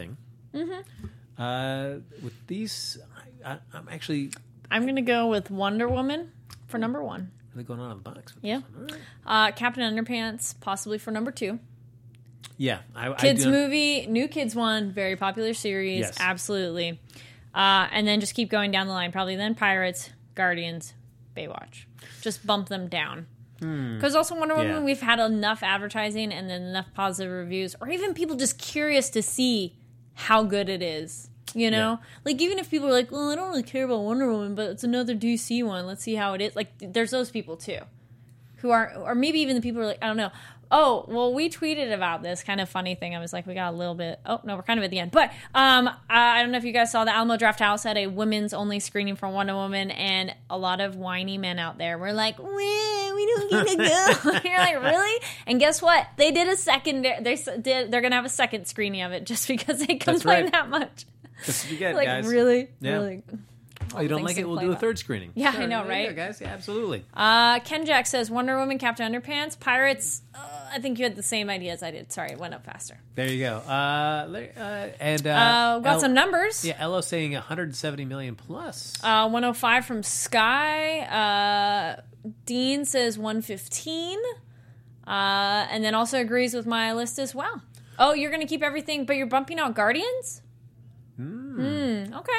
With these, I'm going to go with Wonder Woman for number 1. really going on in the box. With Yeah. this one. All right. Captain Underpants, possibly for number 2. Yeah. Kids I do, movie, New Kids one, very popular series. Yes. Absolutely. And then just keep going down the line. Probably then Pirates, Guardians, Baywatch. Just bump them down. Because also Wonder Woman, Yeah. we've had enough advertising and then enough positive reviews, or even people just curious to see how good it is. You know? Yeah. Like, even if people are like, well, I don't really care about Wonder Woman, but it's another DC one. Let's see how it is. Like, there's those people, too. Who are, or maybe even the people who are like, I don't know. Oh, well, we tweeted about this kind of funny thing. I was like, we got a little bit. Oh, no, we're kind of at the end. But I don't know if you guys saw the Alamo Drafthouse had a women's only screening for Wonder Woman, and a lot of whiny men out there were like, we don't get to go. You're like, really? And guess what? They did a second. They're going to have a second screening of it just because they complained right. that much. That's what you get, Like, guys. really? Yeah. Really? Oh, you don't things like it? to We'll play do a about. third screening. Yeah, Sure, I know, there you right? go, guys. Yeah, absolutely. Ken Jack says Wonder Woman, Captain Underpants, Pirates. I think you had the same idea as I did. Sorry, it went up faster. There you go. And We've got some numbers. Yeah, Ello saying 170 million plus. 105 from Sky. Dean says 115. And then also agrees with my list as well. Oh, you're going to keep everything, but you're bumping out Guardians? Okay.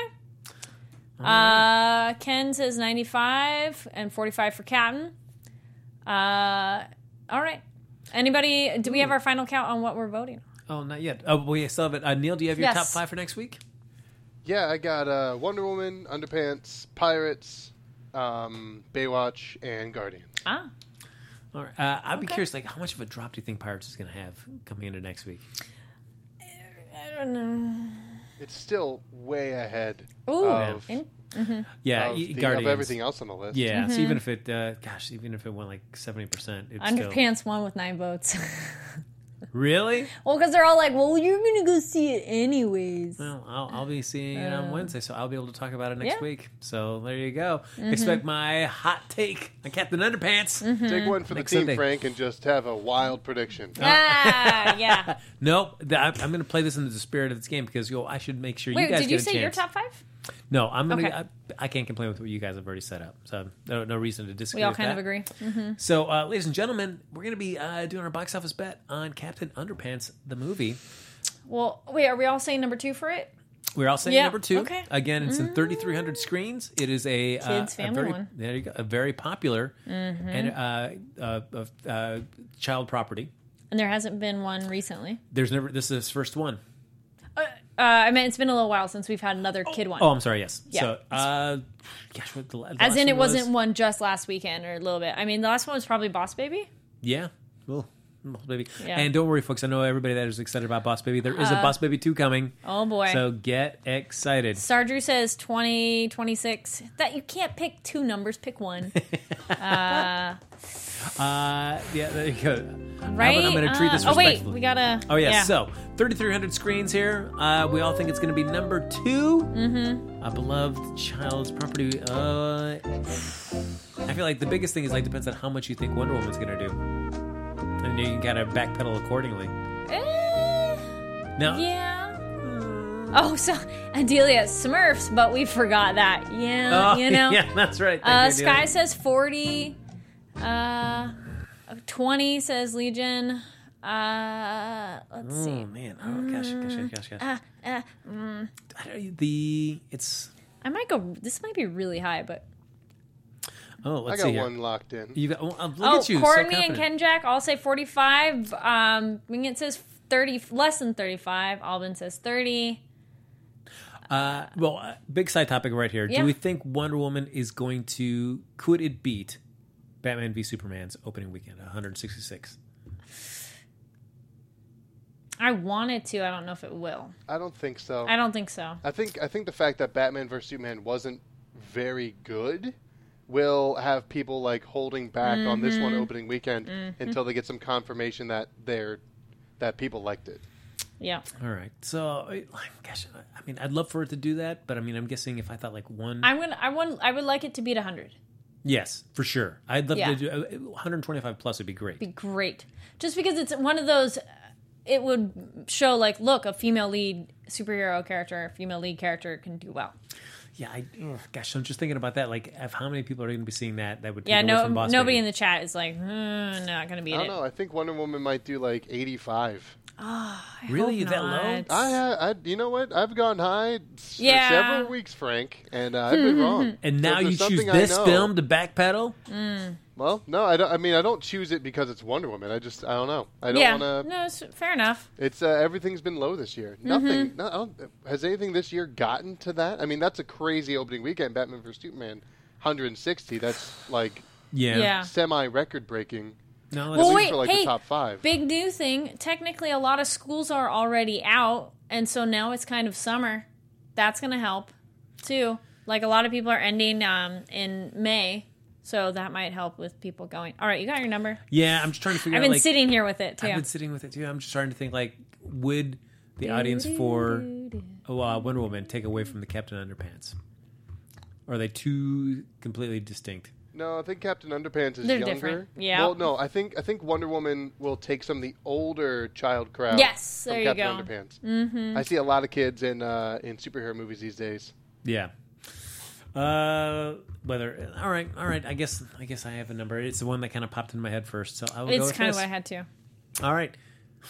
Ken says 95 and 45 for Captain. All right. Anybody, do we have our final count on what we're voting on? Oh, not yet. Oh, we still have it. Neil, do you have your Yes. top 5 for next week? Yeah, I got Wonder Woman, Underpants, Pirates, Baywatch, and Guardians. Ah. All right. I'd be curious, like, how much of a drop do you think Pirates is going to have coming into next week? I don't know. It's still way ahead Ooh. of, Yeah, of, Guardians. of everything else on the list. Yeah, so even if it, even if it went like 70%, it's still... Underpants won with 9 votes. Really? Well, because they're all like, well, you're going to go see it anyways. Well, I'll be seeing it on Wednesday, so I'll be able to talk about it next Yeah. week. So there you go. Expect my hot take on Captain Underpants. Take one for the Next team, Sunday. Frank, and just have a wild prediction. Yeah. Nope, I'm going to play this into the spirit of this game because I should make sure you Wait, guys did get you a say chance. your top 5? No, I'm going to. Okay. I can't complain with what you guys have already set up, so no reason to disagree. We all with kind that. of agree. So, ladies and gentlemen, we're going to be doing our box office bet on Captain Underpants, the movie. Well, wait, are we all saying number 2 for it? We're all saying Yeah, number 2. okay. Again, it's in 3,300 screens. It is a Kids, family very, one. There you go, a very popular and child property. And there hasn't been one recently. This is his first one. I mean, it's been a little while since we've had another kid one. Oh, I'm sorry. Yes. Yeah. So, gosh, what the As last in, it one was? wasn't one just last weekend or a little bit. I mean, the last one was probably Boss Baby. Yeah. Well, Boss Baby. Yeah. And don't worry, folks. I know everybody that is excited about Boss Baby. There is a Boss Baby 2 coming. Oh, boy. So get excited. Sardrew says 20, 26. That you can't pick 2 numbers, pick 1. Yeah, there you go. Right? I'm going to treat this oh, wait, respectfully. we gotta. Oh, yeah. yeah. So, 3,300 screens here. We all think it's going to be number 2. Mm-hmm. A beloved child's property. I feel like the biggest thing is, like, depends on how much you think Wonder Woman's going to do. And you can kind of backpedal accordingly. No? Yeah. Oh, so Adelia Smurfs, but we forgot that. Yeah, Oh, you know. yeah, that's right. Thank you, Sky Adelia. says 40. 20 says Legion. Let's see. Oh, man. Oh, gosh. It's... I might go. This might be really high, but Oh, I let's got see here. one locked in. You got, look at you. so Courtney and confident. Ken Jack all say 45. Wingit says 30, less than 35. Alban says 30. Big side topic right here. Yeah. Do we think Wonder Woman is going to... Could it beat Batman v Superman's opening weekend, 166? I want it to. I don't know if it will. I don't think so. I don't think so. I think the fact that Batman vs Superman wasn't very good will have people like holding back on this one opening weekend until they get some confirmation that people liked it. Yeah. All right. So, gosh, I mean, I'd love for it to do that, but I mean, I'm guessing if I thought like one... I would like it to beat 100. Yes, for sure. I'd love Yeah. to do 125 plus would be great. Be great. Just because it's one of those, it would show like, look, a female lead superhero character, a female lead character can do well. Yeah, gosh, I'm just thinking about that. Like, of how many people are going to be seeing that would take Yeah, away from Boss nobody Baby. in the chat is like, not going to beat I it. don't know. I think Wonder Woman might do like 85. Really? Hope That low? not. I you know what? I've gone high for Yeah. several weeks, Frank, and I've been wrong. And So now if you there's choose something I this know- film to backpedal? Well, no, I don't. I mean, I don't choose it because it's Wonder Woman. I don't know. I don't Yeah, want to. no, it's fair enough. It's everything's been low this year. Nothing. No, has anything this year gotten to that? I mean, that's a crazy opening weekend. Batman vs Superman, 160. That's like Yeah. semi-record breaking. No, Well, let's wait, for like hey, the top 5. Big new thing. Technically, a lot of schools are already out, and so now it's kind of summer. That's going to help, too. Like, a lot of people are ending in May, so that might help with people going. All right, you got your number? Yeah, I'm just trying to figure I've out, been like... sitting here with it, too. I've been sitting with it, too. I'm just trying to think, like, would the audience for Wonder Woman take away from the Captain Underpants? Or are they two completely distinct? No, I think Captain Underpants is They're younger. different. Yeah. Well, no, I think Wonder Woman will take some of the older child crowd. Yes, from there you Captain go. Underpants. Mm-hmm. I see a lot of kids in superhero movies these days. Yeah. All right. I guess I have a number. It's the one that kind of popped in my head first, so I will go It's with kind of this. what I had, too. All right.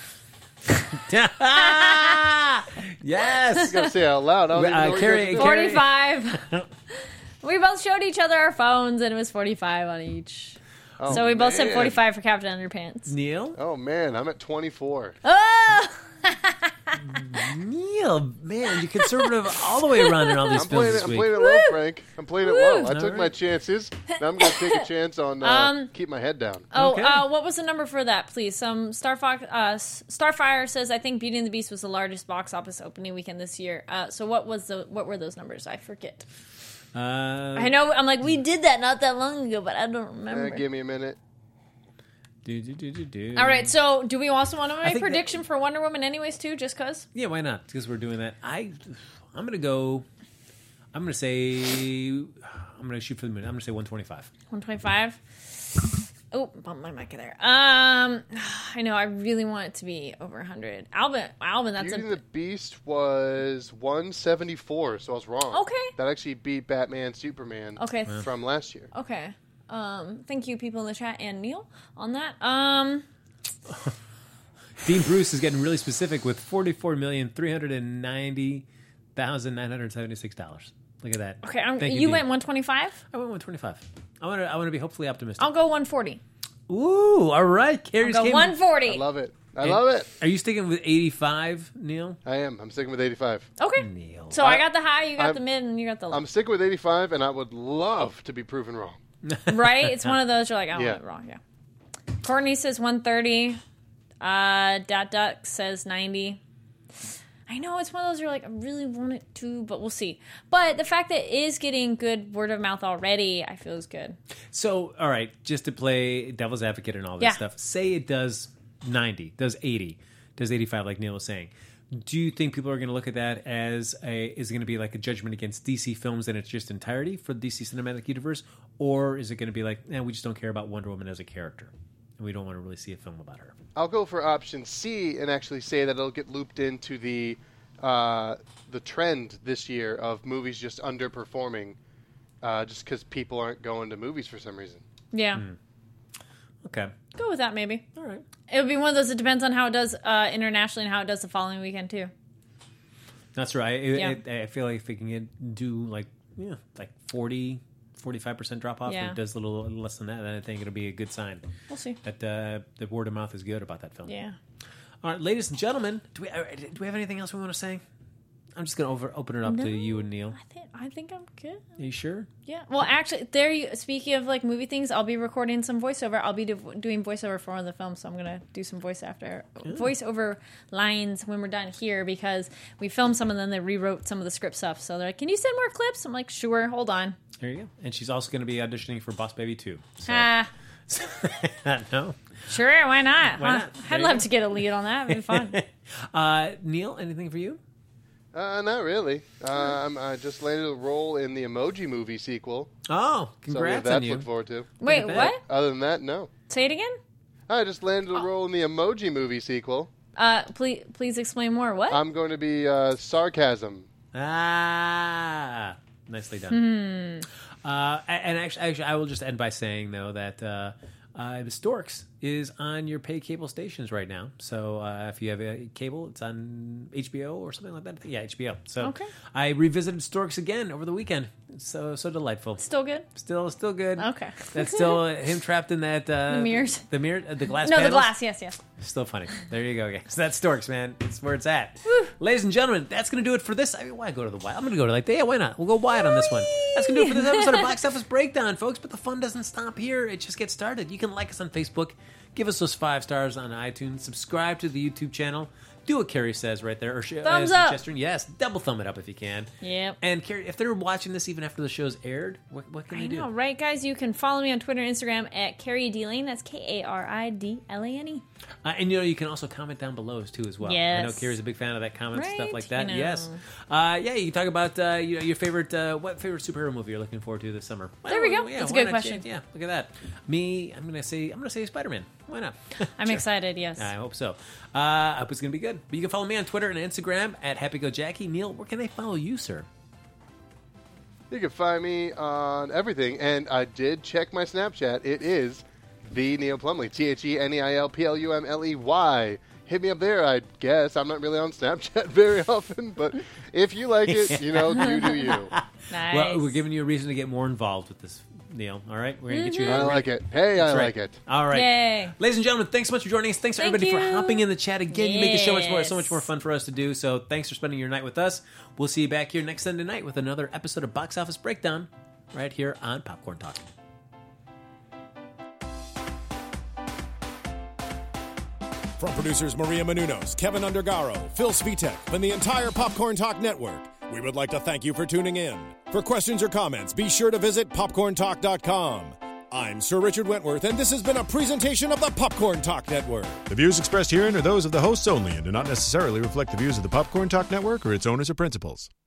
Yes. I gotta say it out loud. I don't even know what Carrie- you guys are doing. 45. We both showed each other our phones, and it was 45 on each. Oh, So we both said man. 45 for Captain Underpants. Neil? Oh man, I'm at 24. Oh! Neil, man, you're conservative all the way around in all these I'm films playing this it. I'm week. playing it low, Frank. I'm playing it low. I All took my right. chances. Now I'm gonna take a chance on keep my head down. Oh, Okay. what was the number for that, please? Starfire says, I think Beauty and the Beast was the largest box office opening weekend this year. So what were those numbers? I forget. I know, I'm like, we did that not that long ago, but I don't remember. Give me a minute. All right, so do we also want to make a think prediction for Wonder Woman anyways, too, just because? Yeah, why not? Because we're doing that. I'm gonna go. I'm gonna shoot for the moon. I'm gonna say 125. 125? Oh, bump my mic there. I know, I really want it to be over 100. Alvin, that's Beauty and the Beast was 174, so I was wrong. Okay. That actually beat Batman Superman Okay. from last year. Okay. Thank you, people in the chat, and Neil, on that. Dean Bruce is getting really specific with $44,390,976. Look at that. Okay, Thank you Dean. went 125? I went 125. I want to be hopefully optimistic. I'll go 140. Ooh, all right. Carrie's I'll go came. 140. I love it. I love it. Are you sticking with 85, Neil? I am. I'm sticking with 85. Okay. Neil. So I got the high, you got I'm- the mid, and you got the low. I'm sticking with 85, and I would love to be proven wrong. Right? It's one of those you're like, I Yeah. want it wrong. Yeah. Courtney says 130. Duck says 90. I know it's one of those you're like, I really want it to, but we'll see. But the fact that it is getting good word of mouth already, I feel is good. So, all right, just to play devil's advocate and all this Yeah. stuff, say it does 90, does 80, does 85, like Neil was saying. Do you think people are going to look at that as is it going to be like a judgment against DC films in its just entirety for the DC Cinematic Universe? Or is it going to be like, we just don't care about Wonder Woman as a character, and we don't want to really see a film about her? I'll go for option C and actually say that it'll get looped into the trend this year of movies just underperforming just because people aren't going to movies for some reason. Yeah. Okay. Go with that, maybe. All right. It would be one of those, it depends on how it does internationally and how it does the following weekend, too. That's right. Yeah. I feel like if we can do like 40, 45% drop off, Yeah. it does a little less than that, then I think it'll be a good sign We'll see. that the word of mouth is good about that film. Yeah. All right, ladies and gentlemen, do we have anything else we want to say? I'm just going to open it up to you and Neil. I think I'm good. Are you sure? Yeah. Well, actually, speaking of like movie things, I'll be recording some voiceover. I'll be doing voiceover for one of the films, so I'm gonna do some voiceover lines when we're done here because we filmed some and then they rewrote some of the script stuff. So they're like, "Can you send more clips?" I'm like, "Sure, hold on." There you go. And she's also going to be auditioning for Boss Baby 2. So. No. Sure, why not? Why not? I'd love to get a lead on that. It'd be fun. Neil, anything for you? Not really. I just landed a role in the Emoji Movie sequel. Oh, So we have congrats that on to you. look forward to. Wait, at that. what? Other than that, no. Say it again. I just landed a role in the Emoji Movie sequel. Please explain more. What? I'm going to be Sarcasm. Nicely done. And actually, I will just end by saying, though, that Storks is on your pay cable stations right now. So if you have a cable, it's on HBO or something like that. Yeah, HBO. So Okay. I revisited Storks again over the weekend. So delightful. Still good? Still good. Okay. That's still him trapped in that The mirrors? the glass. No, the panels. glass. Yes. Still funny. There you go, guys. So that's Storks, man. It's where it's at. Ladies and gentlemen, that's going to do it for this. I mean, why go to the wide? I'm going to go to why not? We'll go wide on this one. That's going to do it for this episode of Box Office Breakdown, folks. But the fun doesn't stop here. It just gets started. You can like us on Facebook. Give us those 5 stars on iTunes. Subscribe to the YouTube channel. Do what Carrie says right there. Or Thumbs up. gesturing. Yes, double thumb it up if you can. Yep. And Carrie, if they're watching this even after the show's aired, what can they do? I know, right, guys? You can follow me on Twitter and Instagram at Carrie D Lane. That's KARIDLANE. And you can also comment down below too as well. Yes. I know Carrie's a big fan of that comment stuff Right, like that. you know. Yes. You can talk about your favorite superhero movie you're looking forward to this summer. There we go. Yeah, That's a why good not? question. Yeah, look at that. Me, I'm gonna say Spider-Man. Why not? I'm excited, yes. I hope so. I hope it's gonna be good. But you can follow me on Twitter and Instagram at HappyGoJackie. Neil, where can they follow you, sir? You can find me on everything, and I did check my Snapchat. It is the Neil Plumley, TheNeilPlumley. Hit me up there, I guess. I'm not really on Snapchat very often, but if you like it, you do you. Nice. Well, we're giving you a reason to get more involved with this, Neil. All right, we're gonna get you. I like it. Hey, That's I right. like it. All right, Yay. ladies and gentlemen, thanks so much for joining us. Thanks Thank everybody for you. hopping in the chat again. You make this show Yes. so much more fun for us to do. So thanks for spending your night with us. We'll see you back here next Sunday night with another episode of Box Office Breakdown, right here on Popcorn Talk. From producers Maria Menounos, Kevin Undergaro, Phil Svitek, and the entire Popcorn Talk Network, we would like to thank you for tuning in. For questions or comments, be sure to visit popcorntalk.com. I'm Sir Richard Wentworth, and this has been a presentation of the Popcorn Talk Network. The views expressed herein are those of the hosts only and do not necessarily reflect the views of the Popcorn Talk Network or its owners or principals.